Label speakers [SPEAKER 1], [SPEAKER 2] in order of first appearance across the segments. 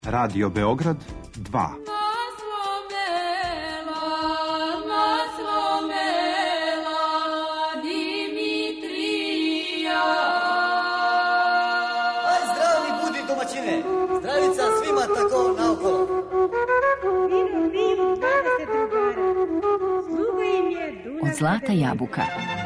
[SPEAKER 1] Radio Beograd 2.
[SPEAKER 2] Zdravica svima tako naokolo.
[SPEAKER 3] Od zlata jabuka.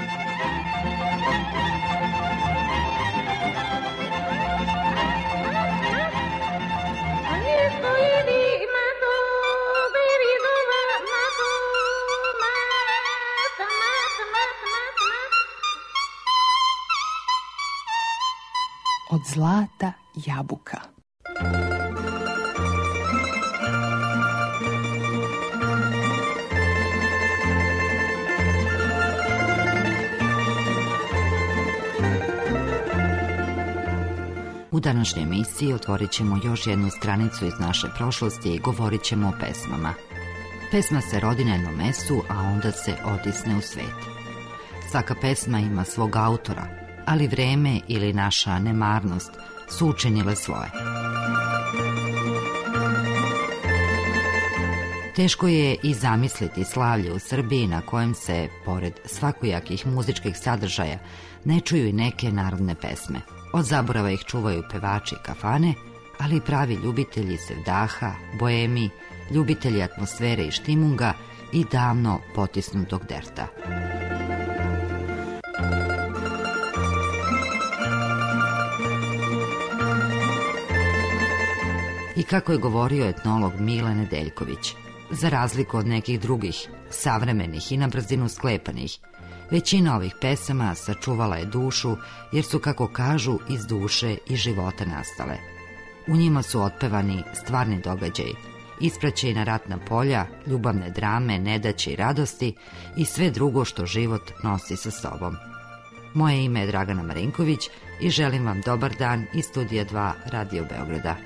[SPEAKER 3] Od zlata jabuka.
[SPEAKER 4] U današnjoj emisiji otvorit ćemo još jednu stranicu iz naše prošlosti i govorit ćemo o pesmama. Pesma se rodi na jednom mestu, a onda se otisne u svet. Svaka pesma ima svog autora, ali vreme ili naša nemarnost su učinile svoje. Teško je i zamisliti slavlje u Srbiji na kojem se, pored svakojakih muzičkih sadržaja, ne čuju i neke narodne pesme. Od zaborava ih čuvaju pevači i kafane, ali i pravi ljubitelji sevdaha, boemi, ljubitelji atmosfere i štimunga i davno potisnutog derta. I kako je govorio etnolog Mile Nedeljković, za razliku od nekih drugih, savremenih i na brzinu sklepanih, većina ovih pesama sačuvala je dušu jer su, kako kažu, iz duše i života nastale. U njima su otpevani stvarni događaji, ispraćeni na ratna polja, ljubavne drame, nedaće i radosti i sve drugo što život nosi sa sobom. Moje ime je Dragana Marinković i želim vam dobar dan iz Studija 2 Radio Beograda.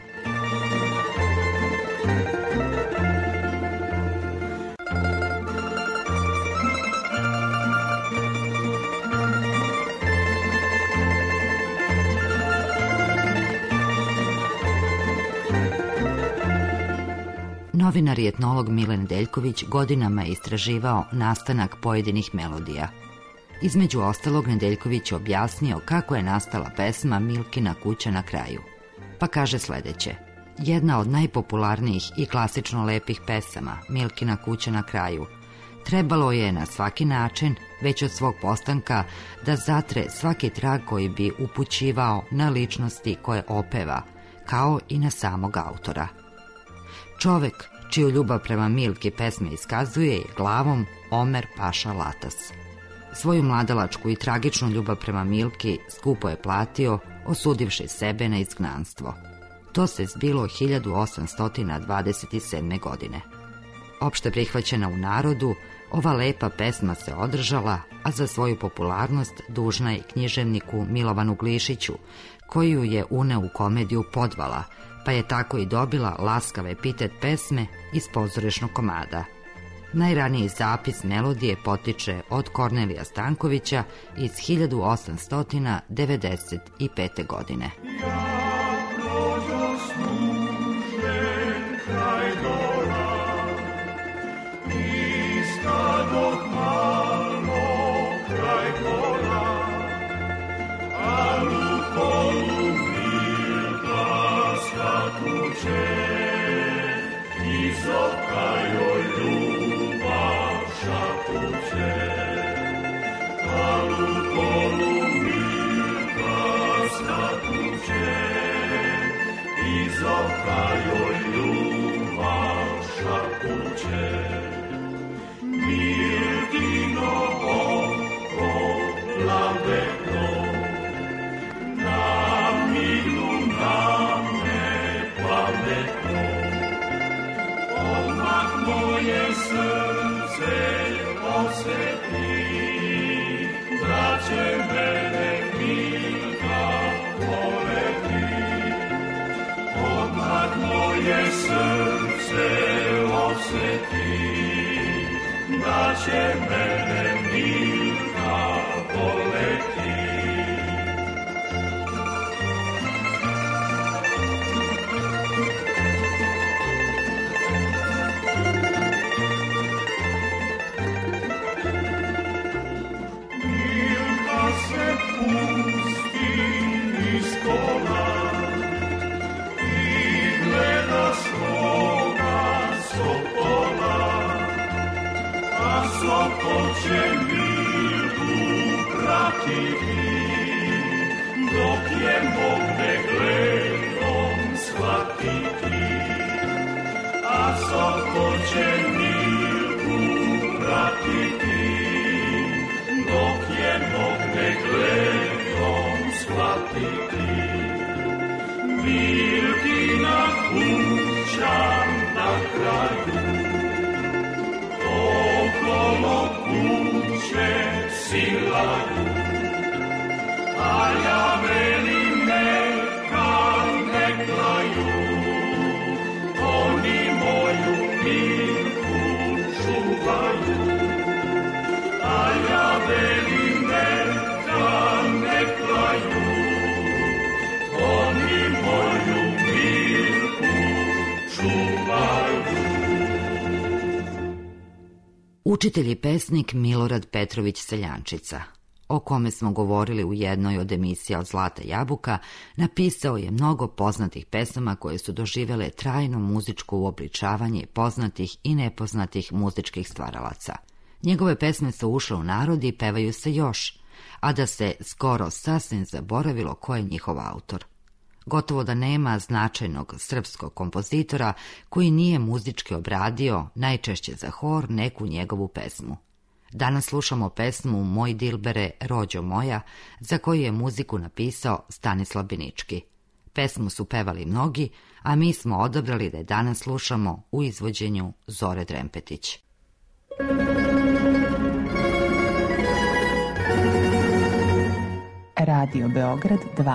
[SPEAKER 4] Novinar i etnolog Mile Nedeljković godinama je istraživao nastanak pojedinih melodija. Između ostalog, Nedeljković je objasnio kako je nastala pesma Milkina kuća na kraju. Pa kaže sledeće: jedna od najpopularnijih i klasično lepih pesama, Milkina kuća na kraju, trebalo je na svaki način, već od svog postanka, da zatre svaki trag koji bi upućivao na ličnosti koje opeva, kao i na samog autora. Čovek čiju ljubav prema Milki pesme iskazuje je glavom Omer Paša Latas. Svoju mladalačku i tragičnu ljubav prema Milki skupo je platio, osudivši sebe na izgnanstvo. To se zbilo 1827. godine. Opšte prihvaćena u narodu, ova lepa pesma se održala, a za svoju popularnost dužna je književniku Milovanu Glišiću, koju je uneo u komediju Podvala, pa je tako i dobila laskav epitet pesme iz pozorišnog komada. Najraniji zapis melodije potiče od Kornelija Stankovića iz 1895. godine.
[SPEAKER 5] Da će mene Milka voleti. neće Milku pratiti, dok je mogne gledom shvatiti. Milkina kuća na kraju, okolo kuće silaju, a ja velim neka ne klaju, oni moju Milku čuvaju, a ja velim neka ne klaju, oni moju Milku čuvaju.
[SPEAKER 4] Učitelj i pesnik Milorad Petrović Seljančica, o kome smo govorili u jednoj od emisija Od zlata jabuka, napisao je mnogo poznatih pesama koje su doživjele trajno muzičko uobličavanje poznatih i nepoznatih muzičkih stvaralaca. Njegove pesme su ušle u narod i pevaju se još, a da se skoro sasvim zaboravilo ko je njihov autor. Gotovo da nema značajnog srpskog kompozitora koji nije muzički obradio, najčešće za hor, neku njegovu pesmu. Danas slušamo pesmu Moj Dilbere, rođo moja, za koju je muziku napisao Stanislav Binički. Pesmu su pevali mnogi, a mi smo odabrali da je danas slušamo u izvođenju Zore Drempetić.
[SPEAKER 3] Radio Beograd 2.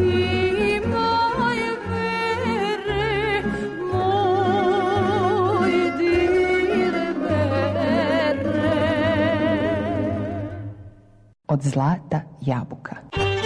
[SPEAKER 3] Od zlata jabuka.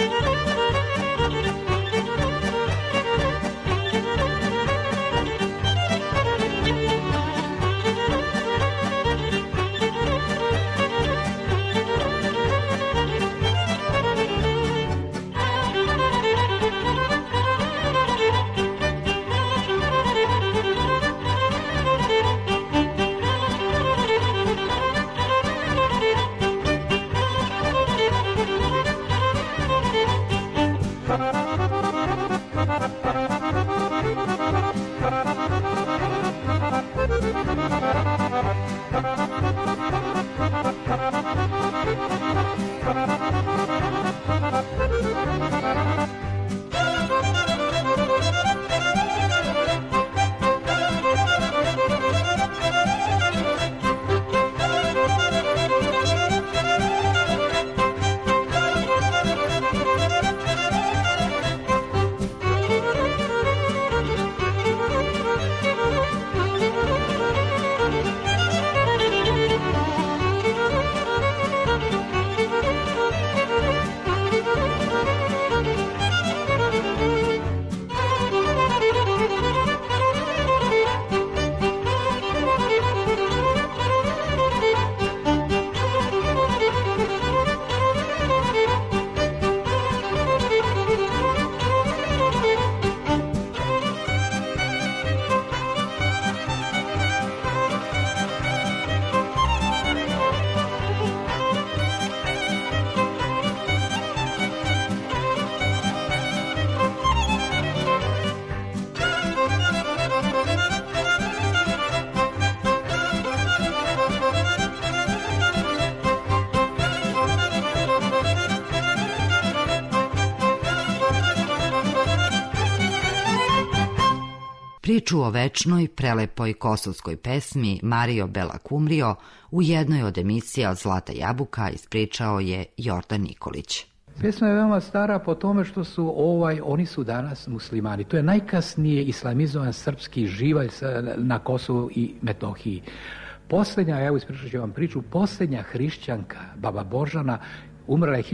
[SPEAKER 4] Priču o večnoj, prelepoj kosovskoj pesmi Mario Bela Kumrio u jednoj od emisija od Zlata jabuka ispričao je Jordan Nikolić.
[SPEAKER 6] Pesma je veoma stara po tome što su oni su danas muslimani. To je najkasnije islamizovan srpski živalj na Kosovu i Metohiji. Posljednja, evo ispričat ću vam priču, posljednja hrišćanka, baba Božana, umrla je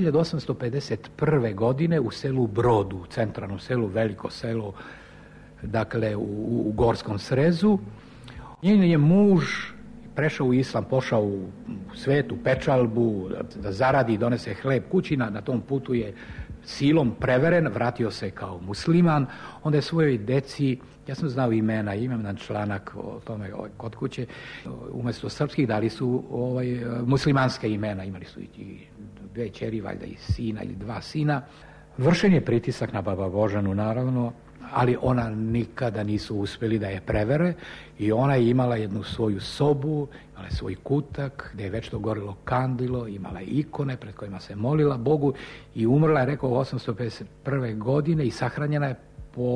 [SPEAKER 6] 1851. godine u selu Brodu, u centralnom selu, veliko selo, dakle u Gorskom Srezu. Njen je muž prešao u islam, pošao u svetu pečalbu, da zaradi i donese hleb kući, na tom putu je silom preveren, vratio se kao musliman, onda je svojoj deci, ja sam znao imena, imam jedan članak o tome kod kuće, umjesto srpskih dali su muslimanske imena, imali su i dve ćeri, valjda i sina ili dva sina. Vršen je pritisak na baba Božanu, naravno, ali ona nikada nisu uspjeli da je prevere i ona je imala jednu svoju sobu, imala je svoj kutak gdje je večno gorilo kandilo, imala je ikone pred kojima se molila Bogu i umrla je, rekao, 851. godine i sahranjena je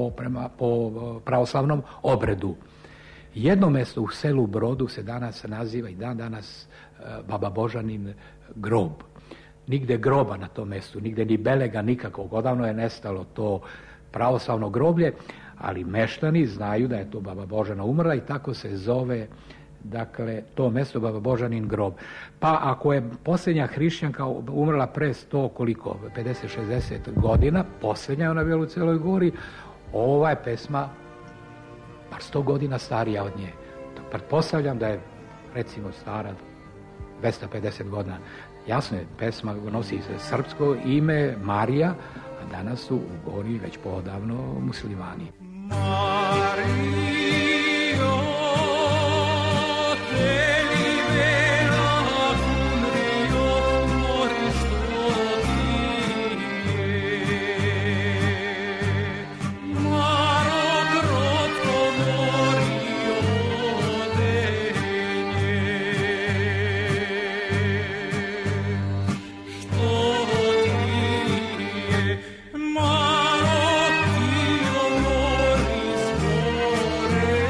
[SPEAKER 6] po pravoslavnom obredu. Jedno mjesto u selu Brodu se danas naziva i dan danas baba Božanin grob. Nigde groba na tom mjestu, nigde ni belega nikakvog, odavno je nestalo to pravoslavno groblje, ali meštani znaju da je to baba Božana umrla i tako se zove, dakle, to mjesto baba Božanin grob. Pa ako je posljednja hrišćanka umrla pre 50-60 godina, posljednja je ona bila u Celoj Gori, ova je pesma par 100 godina starija od nje. Pretpostavljam da je, recimo, stara 250 godina. Jasno je, pesma nosi srpsko ime Marija, a danas su u Gori već poodavno muslimani.
[SPEAKER 5] Maro, Dio, Moris, More.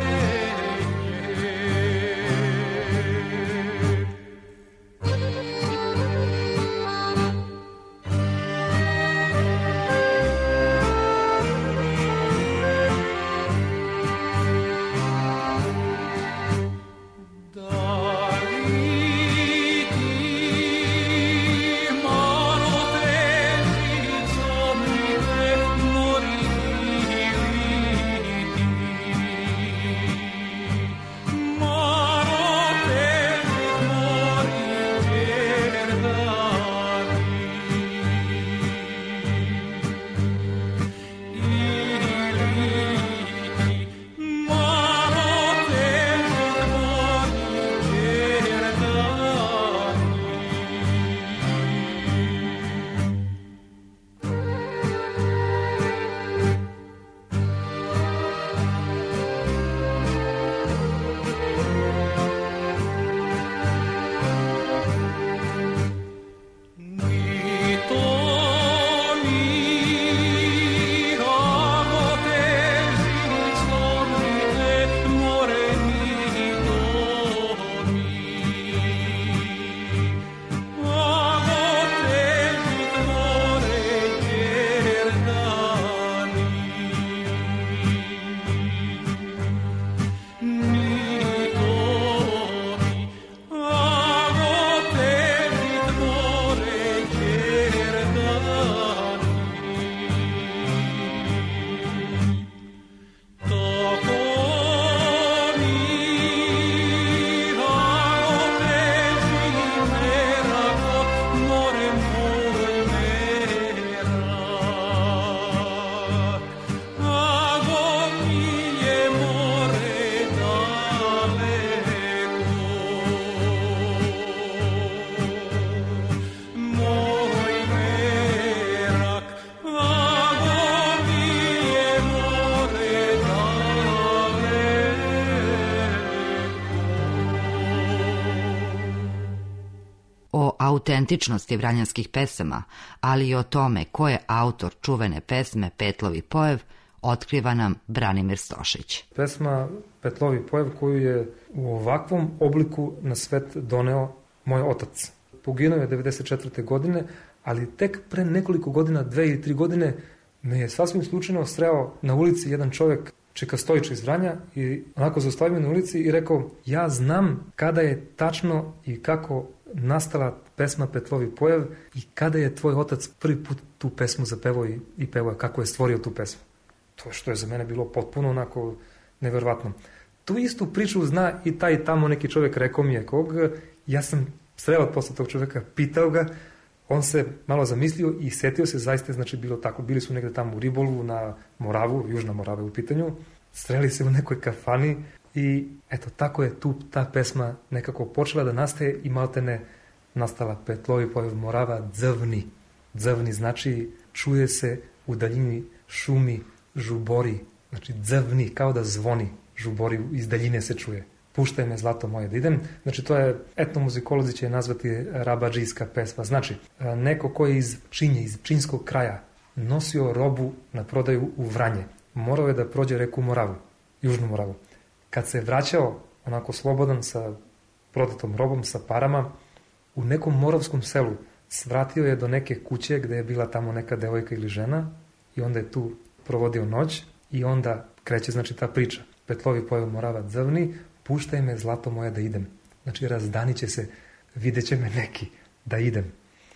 [SPEAKER 4] autentičnosti vranjanskih pesama, ali i o tome ko je autor čuvene pesme Petlovi pojev, otkriva nam Branimir Stošić.
[SPEAKER 7] Pesma Petlovi pojev koju je u ovakvom obliku na svet doneo moj otac. Poginuo je 94. godine, ali tek pre nekoliko godina, 2 ili 3 godine, me je sasvim slučajno sreo na ulici jedan čovjek, Čeka Stojić iz Vranja, i onako zaustavio na ulici i rekao: ja znam kada je tačno i kako nastala pesma Petlovi pojev i kada je tvoj otac prvi put tu pesmu zapevao i pevao, kako je stvorio tu pesmu. To što je za mene bilo potpuno onako neverovatno. Tu istu priču zna i taj tamo neki čovjek, rekao mi je kog, ja sam sreo posle tog čovjeka, pitao ga, on se malo zamislio i setio se, zaista znači bilo tako, bili su negde tamo u ribolovu na Moravu, Južna Morava u pitanju, sreli se u nekoj kafani i eto tako je tu ta pesma nekako počela da nastaje i maltene nastala Petlovi pojev Morava dzvni. Dzvni znači čuje se u daljini, šumi, žubori, znači dzvni, kao da zvoni, žubori, iz daljine se čuje. Puštaj me zlato moje da idem, znači to je, etnomuzikolozi će je nazvati rabadžijska pesma, znači neko ko je iz Pčinje, iz Pčinskog kraja, nosio robu na prodaju u Vranje, morao je da prođe reku Moravu, Južnu Moravu. Kad se vraćao onako slobodan sa prodatom robom, sa parama, u nekom moravskom selu svratio je do neke kuće gde je bila tamo neka devojka ili žena i onda je tu provodio noć i onda kreće znači ta priča. Petlovi pojev Morava dzvni, puštaj me zlato moje da idem. Znači razdanit će se, vidjet će me neki da idem.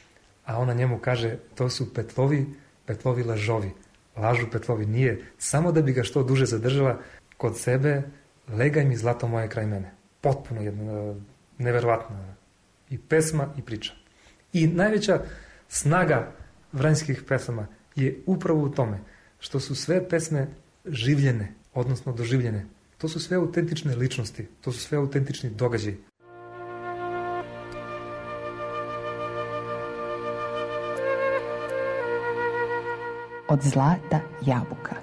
[SPEAKER 7] A ona njemu kaže, to su Petlovi lažovi. Lažu Petlovi, nije. Samo da bi ga što duže zadržala kod sebe, legaj mi zlato moje kraj mene. Potpuno jedna neverovatna i pesma i priča. I najveća snaga vranjskih pesama je upravo u tome što su sve pesme življene, odnosno doživljene. To su sve autentične ličnosti, to su sve autentični događaji.
[SPEAKER 3] Od zlata jabuka.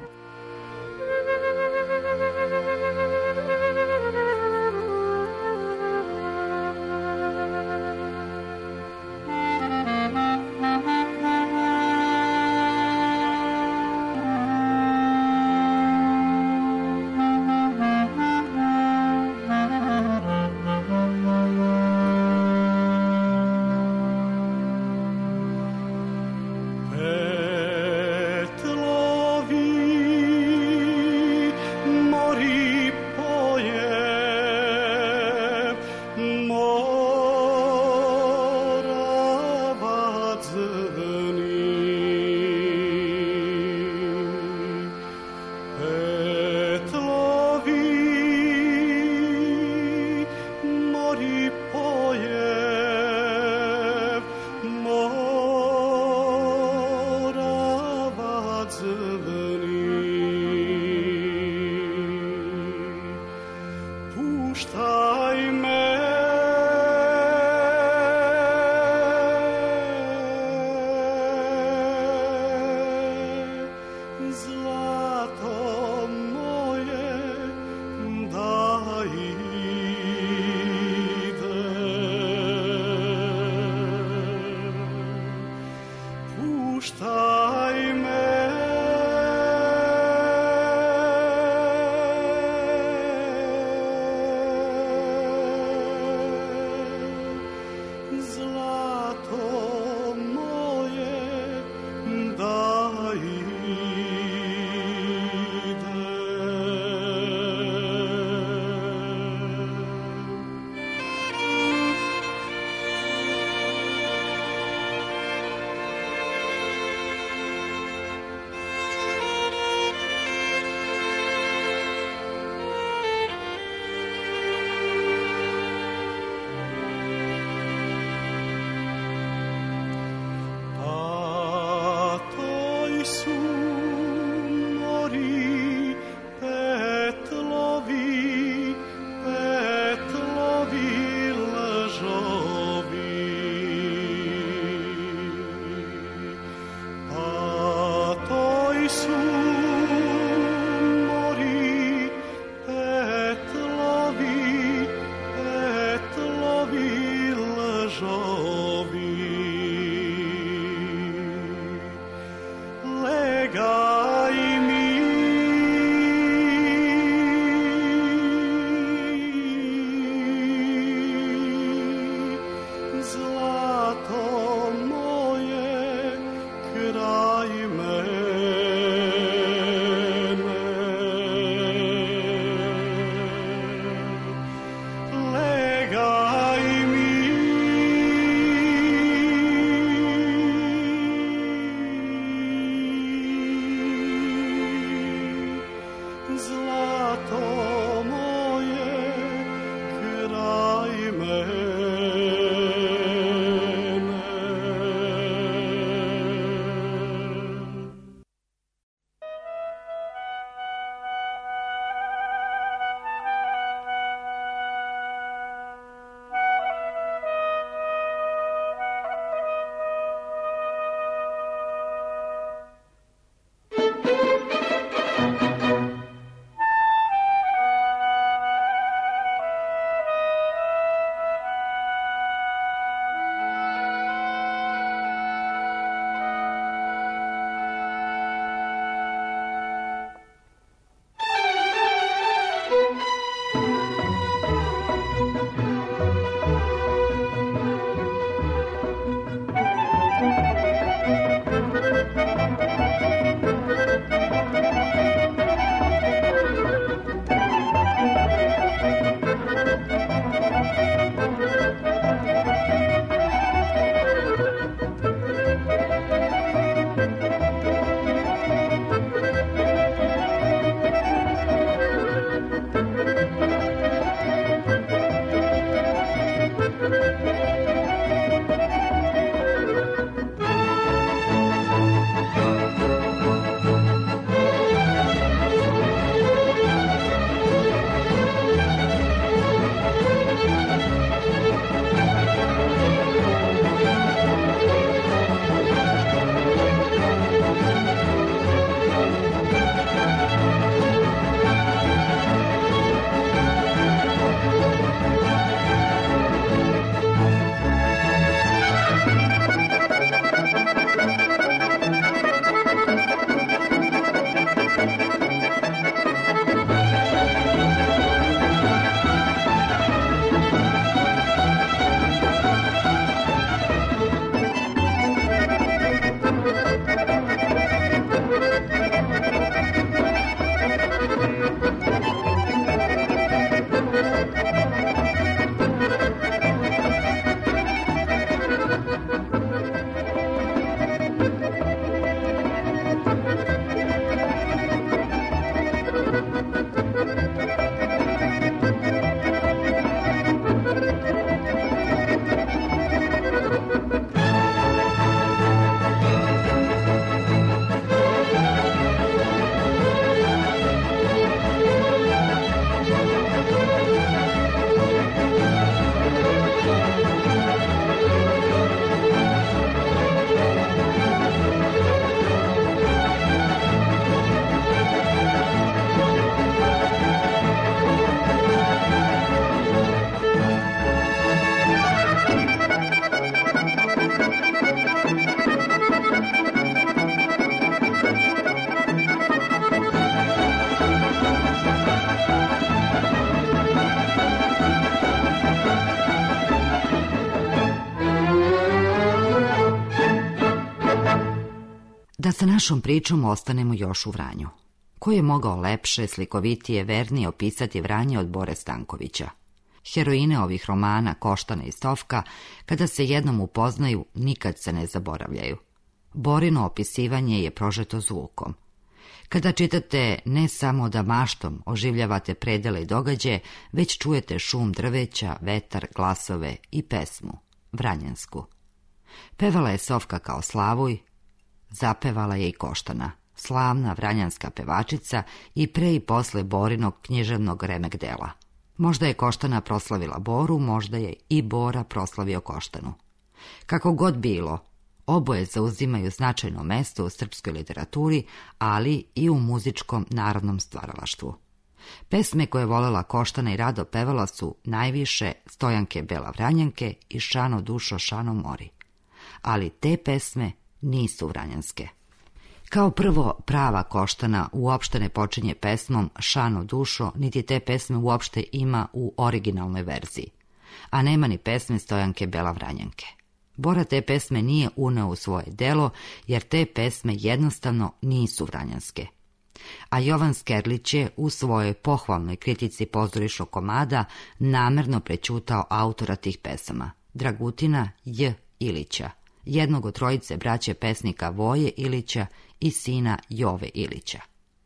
[SPEAKER 4] Da sa našom pričom ostanemo još u Vranju. Ko je mogao lepše, slikovitije, vernije opisati Vranje od Bore Stankovića? Heroine ovih romana Koštana i Sofka, kada se jednom upoznaju, nikad se ne zaboravljaju. Borino opisivanje je prožeto zvukom. Kada čitate, ne samo da maštom oživljavate predele i događaje, već čujete šum drveća, vetar, glasove i pesmu, vranjansku. Pevala je Sofka kao Slavuj, zapevala je i Koštana, slavna vranjanska pevačica i pre i posle Borinog književnog remek dela. Možda je Koštana proslavila Boru, možda je i Bora proslavio Koštanu. Kako god bilo, oboje zauzimaju značajno mesto u srpskoj literaturi, ali i u muzičkom narodnom stvaralaštvu. Pesme koje je volela Koštana i rado pevala su najviše Stojanke Bela Vranjanke i Šano dušo, Šano mori. Ali te pesme nisu vranjanske. Kao prvo, prava Koštana uopšte ne počinje pesmom Šano dušo, niti te pesme uopšte ima u originalnoj verziji, a nema ni pesme Stojanke Bela Vranjanke. Bora te pesme nije uneo u svoje delo, jer te pesme jednostavno nisu vranjanske. A Jovan Skerlić je u svojoj pohvalnoj kritici pozorišnog komada namerno prećutao autora tih pesama, Dragutina J. Ilića, jednog od trojice braće pesnika Voje Ilića i sina Jove Ilića.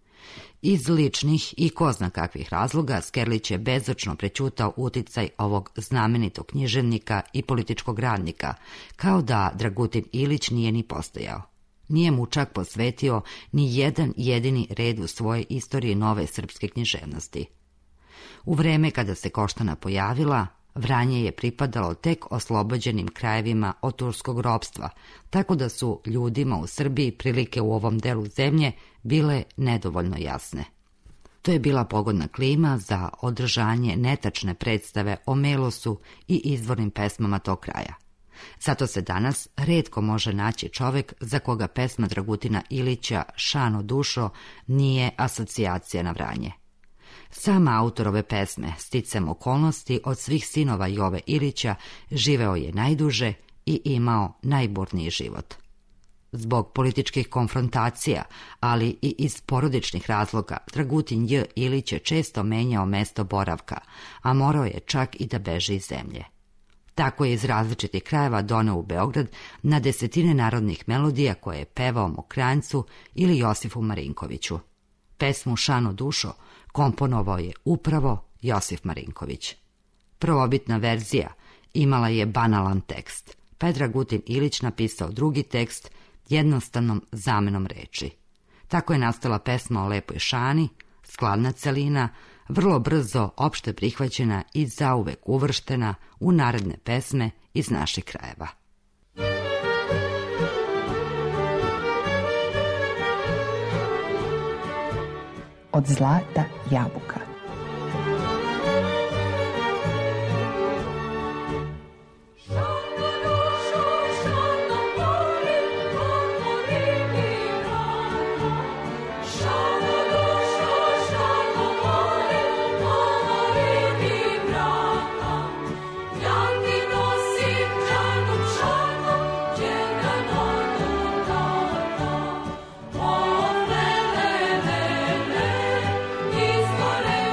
[SPEAKER 4] Iz ličnih i ko zna kakvih razloga Skerlić je bezočno prećutao uticaj ovog znamenitog književnika i političkog radnika, kao da Dragutin Ilić nije ni postojao. Nije mu čak posvetio ni jedan jedini red u svojoj istoriji nove srpske književnosti. U vreme kada se Koštana pojavila, Vranje je pripadalo tek oslobođenim krajevima od turskog ropstva, tako da su ljudima u Srbiji prilike u ovom delu zemlje bile nedovoljno jasne. To je bila pogodna klima za održanje netačne predstave o melosu i izvornim pesmama tog kraja. Zato se danas retko može naći čovek za koga pesma Dragutina Ilića Šano dušo nije asocijacija na Vranje. Sam autor ove pesme, sticem okolnosti, od svih sinova Jove Ilića živeo je najduže i imao najburniji život. Zbog političkih konfrontacija, ali i iz porodičnih razloga, Dragutin J. Ilić je često menjao mesto boravka, a morao je čak i da beži iz zemlje. Tako je iz različitih krajeva doneo u Beograd na desetine narodnih melodija koje je pevao Mokranjcu ili Josifu Marinkoviću. Pesmu Šano dušo komponovao je upravo Josif Marinković. Prvobitna verzija imala je banalan tekst, pa je Dragutin Ilić napisao drugi tekst jednostavnom zamenom reči. Tako je nastala pesma o lepoj Šani, skladna celina, vrlo brzo opšte prihvaćena i zauvek uvrštena u naredne pesme iz naših krajeva.
[SPEAKER 3] Od zlata jabuka.
[SPEAKER 8] Izgore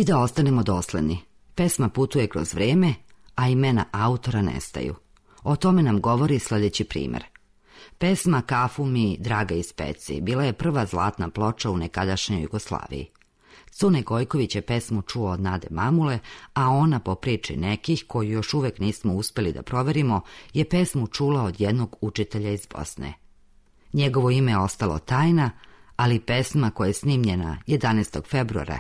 [SPEAKER 4] da ostanemo dosledni. Pesma putuje kroz vreme, a imena autora nestaju. O tome nam govori sljedeći primjer. Pesma Kafu mi, draga iz peci, bila je prva zlatna ploča u nekadašnjoj Jugoslaviji. Cune Gojković je pesmu čuo od Nade Mamule, a ona, po priči nekih, koju još uvek nismo uspeli da proverimo, je pesmu čula od jednog učitelja iz Bosne. Njegovo ime je ostalo tajna, ali pesma koja je snimljena 11. februara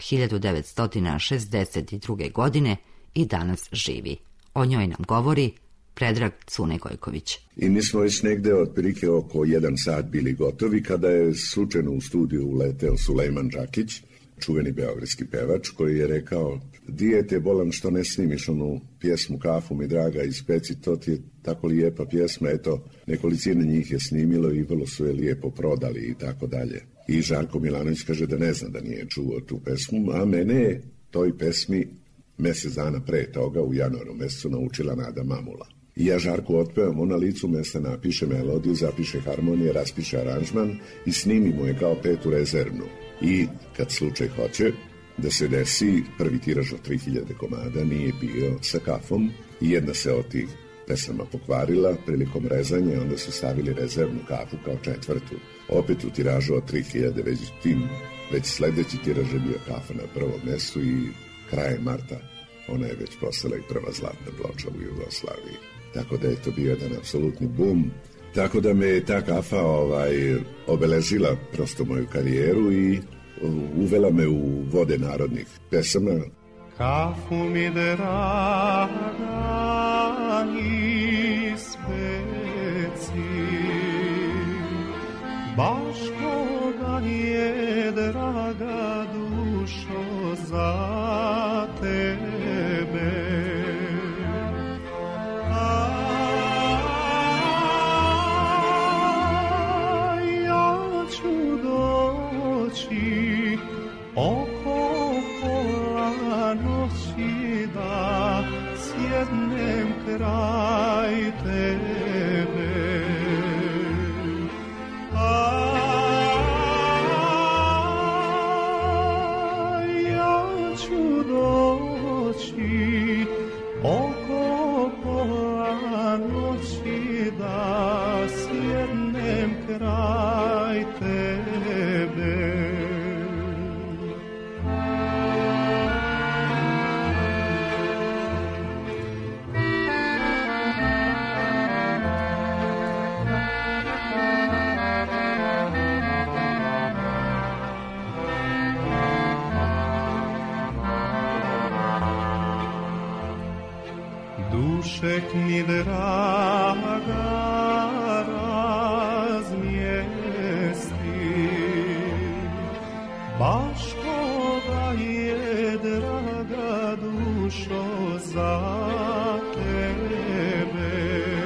[SPEAKER 4] 1962. godine i danas živi. O njoj nam govori Predrag Cune Gojković.
[SPEAKER 8] I mi smo već negde otprilike oko 1 sat bili gotovi kada je slučajno u studiju uleteo Sulejman Đakić, čuveni beogradski pevač, koji je rekao: dijete, bolam što ne snimiš onu pjesmu Kafu mi, draga iz peci, to ti je tako lijepa pjesma, eto, nekolicina njih je snimilo i vrlo su je lijepo prodali i tako dalje. I Žarko Milanović kaže da ne zna da nije čuo tu pesmu, a mene je toj pesmi mjesec dana pre toga u januaru mjesecu naučila Nada Mamula. I ja Žarku otpevam, on na licu mjesta napiše melodiju, zapiše harmonije, raspiše aranžman i snimimo je kao petu rezervnu. I kad slučaj hoće da se desi, prvi tiraž od 3000 komada nije bio sa Kafom i jedna se od tih pesama pokvarila prilikom rezanja, onda su stavili rezervnu Kafu kao četvrtu. Opet u tiražu od 3000, već sljedeći tiraž je bio Kafa na prvom mjestu i krajem marta ona je već postala i prva zlatna ploča u Jugoslaviji. Tako da je to bio jedan apsolutni bum. Tako da me ta Kafa obeležila prosto moju karijeru i uvela me u vode narodnih pesama.
[SPEAKER 5] Kafu mi draga iz peci, baš koga je draga dušo za tebe. Oko pola noći da sjednem kraj tebe. Ja ću doći oko pola noći da sjednem kraj tebe. Dušek mi draga razmjesti, baš koga je draga dušo za tebe.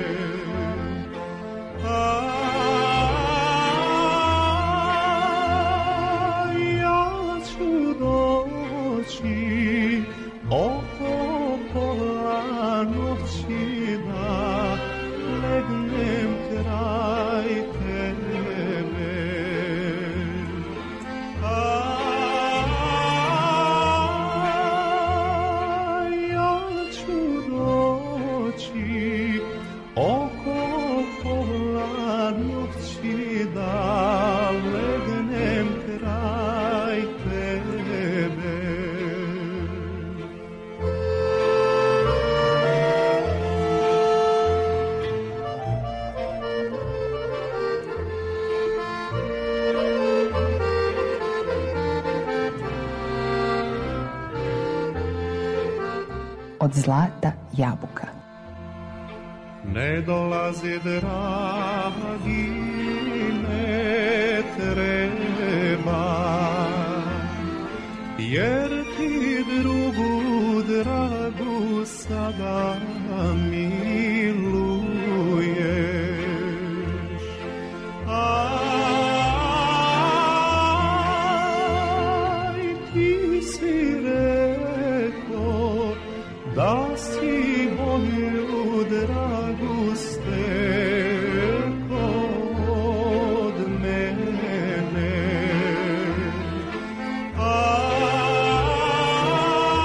[SPEAKER 5] Ja ću doći oko pola noći da legnem kraj tebe. Ja ću doći oko pola noći da legnem kraj tebe.
[SPEAKER 3] Od zlata jabuka.
[SPEAKER 5] Ne dolazi dragi, ne treba, jer ti drugu dragu sada miluješ. Aj, ti si rekao da si moju dragu steko od mene. Aj,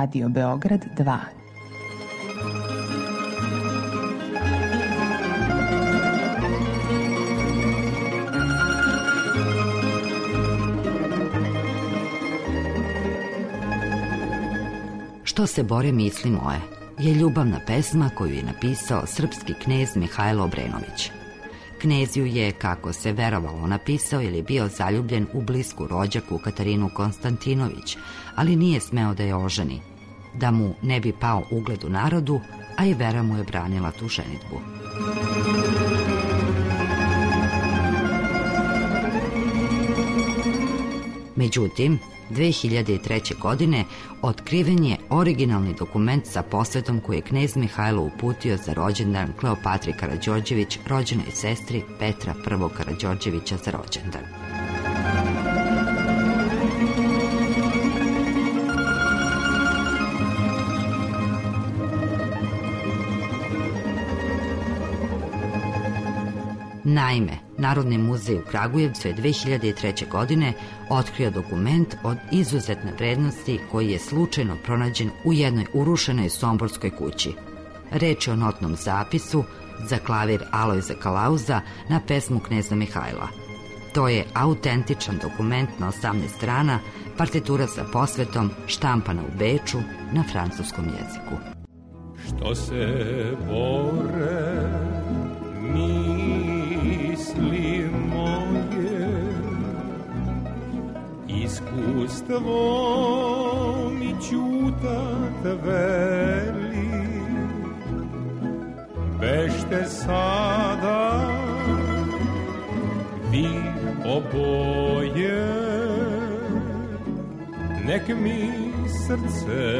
[SPEAKER 3] Radio Beograd 2.
[SPEAKER 4] Što se bore misli moje je ljubavna pesma koju je napisao srpski knez Mihajlo Obrenović. Knez ju je, kako se verovalo, napisao jer je bio zaljubljen u blisku rođaku Katarinu Konstantinović, ali nije smeo da je oženi, da mu ne bi pao ugled u narodu, a i vera mu je branila tu ženidbu. Međutim, 2003. godine otkriven je originalni dokument sa posvetom koji je knez Mihajlo uputio za rođendan Kleopatri Karađorđević, rođenoj sestri Petra I. Karađorđevića za rođendan. Naime, Narodni muzej u Kragujevcu je 2003. godine otkrio dokument od izuzetne vrednosti koji je slučajno pronađen u jednoj urušenoj somborskoj kući. Reč je o notnom zapisu za klavir Alojza Kalauza na pesmu kneza Mihajla. To je autentičan dokument na 18 strana, partitura sa posvetom, štampana u Beču na francuskom jeziku.
[SPEAKER 5] Što se bore misli moje, iskustvo mi ćutat veli, bešte sada vi oboje, nek mi srce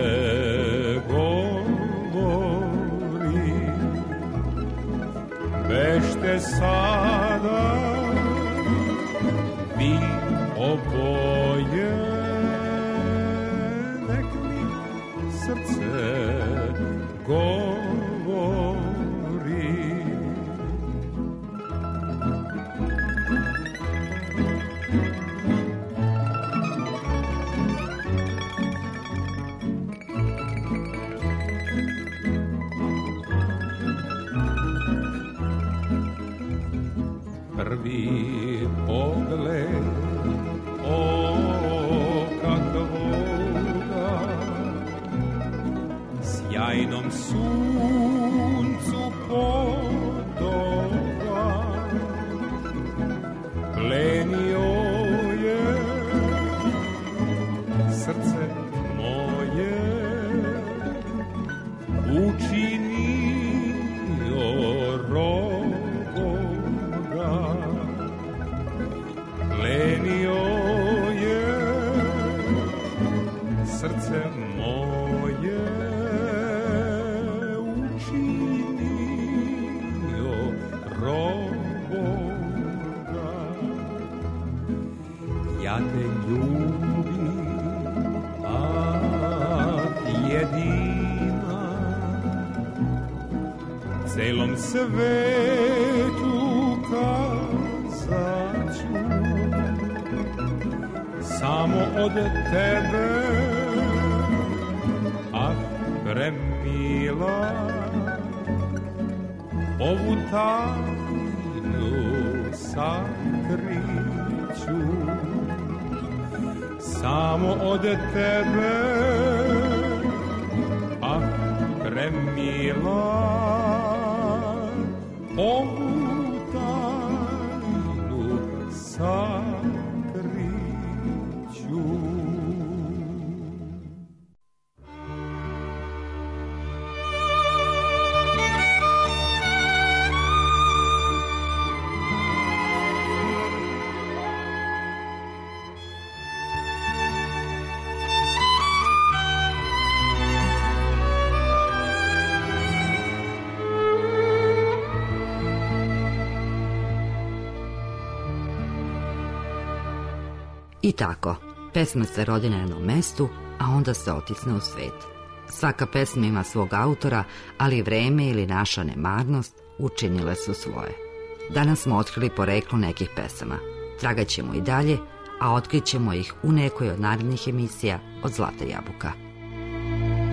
[SPEAKER 5] govori, bešte sada vi oboje, nek mi srce govori. Prvi pogled oka tvoga, sjajnom suncu podoba, plenio je srce moje, učinio roboga, plenio je srce moje, učinio roboga. Ja te ljubim, a jedina, celom svetu kazaću, samo od tebe, ah, premila, ovu tajnu sakriću, samo od tebe, ah, premila, ovu tajnu sakriću.
[SPEAKER 4] I tako, pesma se rodi na jednom mestu, a onda se otisne u svet. Svaka pesma ima svog autora, ali vreme ili naša nemarnost učinile su svoje. Danas smo otkrili poreklo nekih pesama. Tragat ćemo i dalje, a otkrićemo ih u nekoj od narednih emisija od Zlata jabuka.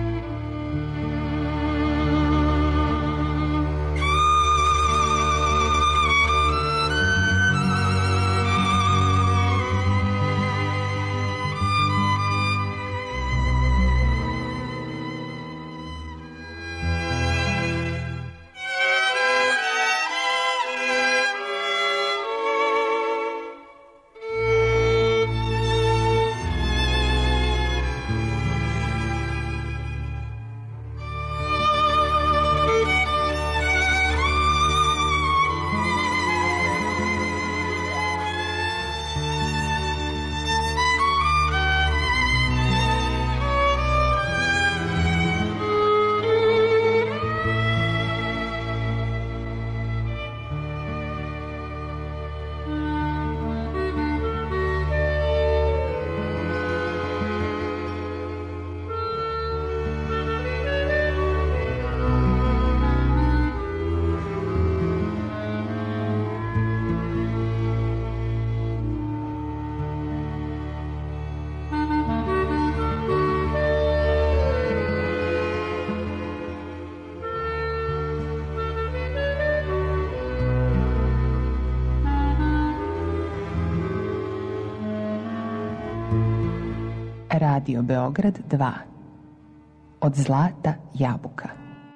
[SPEAKER 3] Radio Beograd 2. Od zlata jabuka.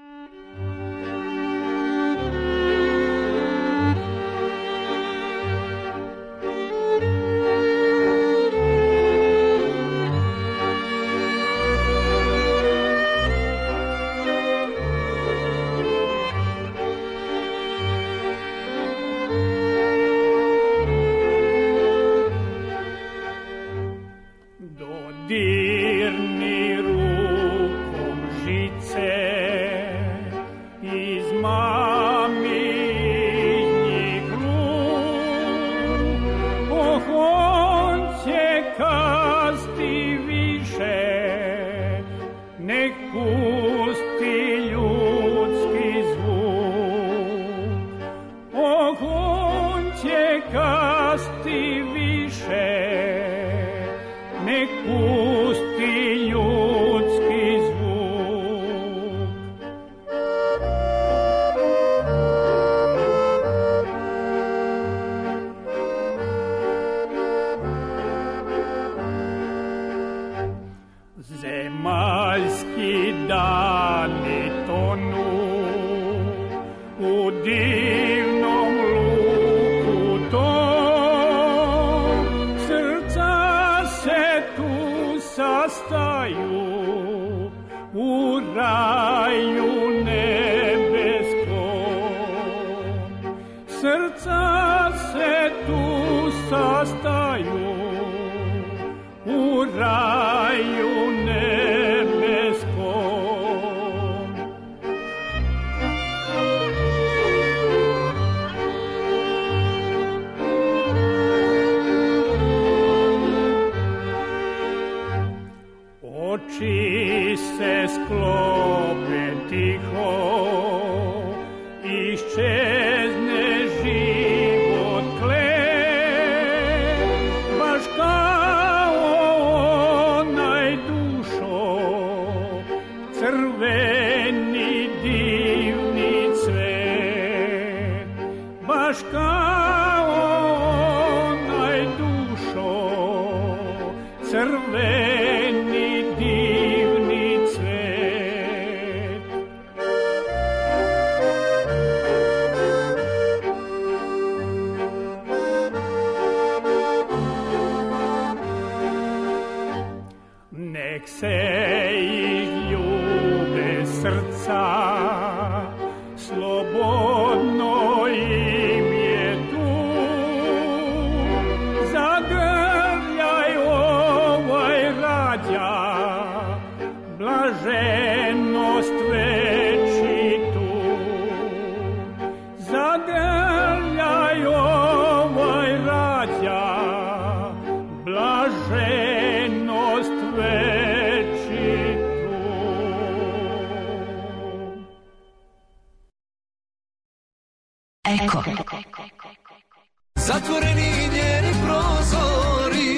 [SPEAKER 9] Zatvoreni njeni prozori,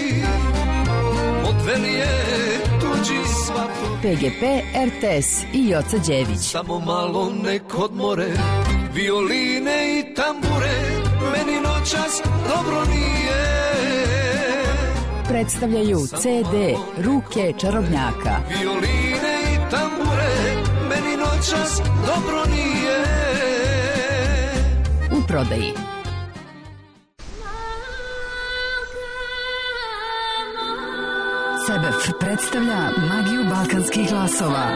[SPEAKER 9] odveli je tuđi svato.
[SPEAKER 10] PGP, RTS i Joca Đević.
[SPEAKER 9] Samo malo nek odmore, violine i tambure, meni noćas dobro nije.
[SPEAKER 10] Predstavljaju CD Ruke čarobnjaka.
[SPEAKER 9] Violine i tambure, meni noćas dobro nije.
[SPEAKER 10] U prodaji. Sebef predstavlja magiju balkanskih glasova.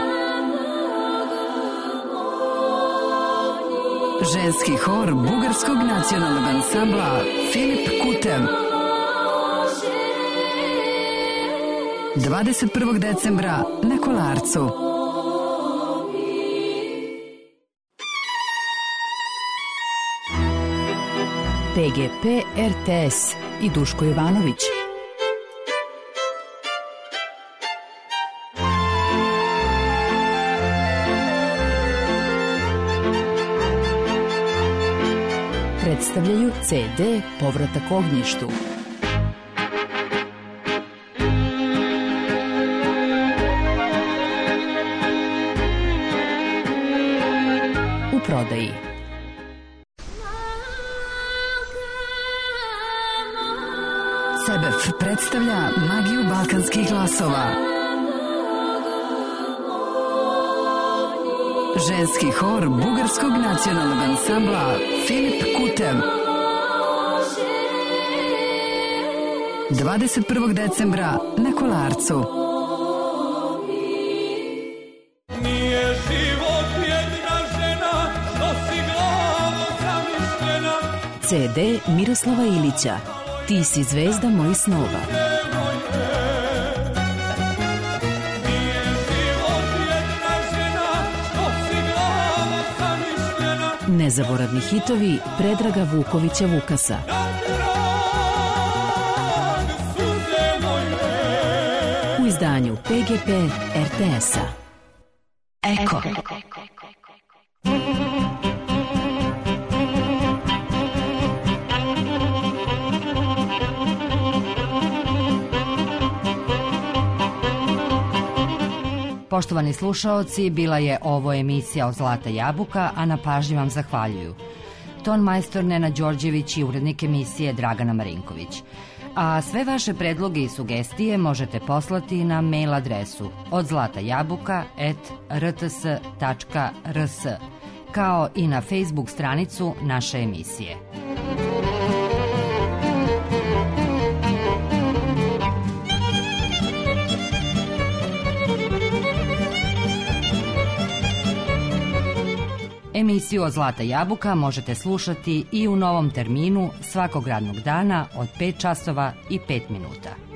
[SPEAKER 10] Ženski hor bugarskog nacionalnog ansambla Filip Kutev. 21. decembra na Kolarcu. PGP, RTS i Duško Jovanović. Predstavljaju CD Povratak ognjištu. U prodaji. Sebef F predstavlja magiju balkanskih glasova. Ženski hor Bugarskog nacionalnog ansambla Filip Kutev. 21. decembra na Kolarcu.
[SPEAKER 5] Nije život jedna žena, što si glavo zamišljena.
[SPEAKER 11] CD Miroslava Ilića. Ti si zvezda mojih snova.
[SPEAKER 5] Nije život jedna žena, što si glavo zamišljena.
[SPEAKER 11] Nezaboravni hitovi Predraga Vukovića Vukasa. U izdanju PGP RTS-a. Eko.
[SPEAKER 4] Poštovani slušaoci, bila je ovo emisija od Zlata jabuka, a na pažnji vam zahvaljuju ton majstor Nena Đorđević i urednik emisije Dragana Marinković. A sve vaše predloge i sugestije možete poslati na mail adresu odzlatajabuka@rts.rs, kao i na Facebook stranicu naše emisije. Emisiju od Zlata jabuka možete slušati i u novom terminu svakog radnog dana od 5 časova i 5 minuta.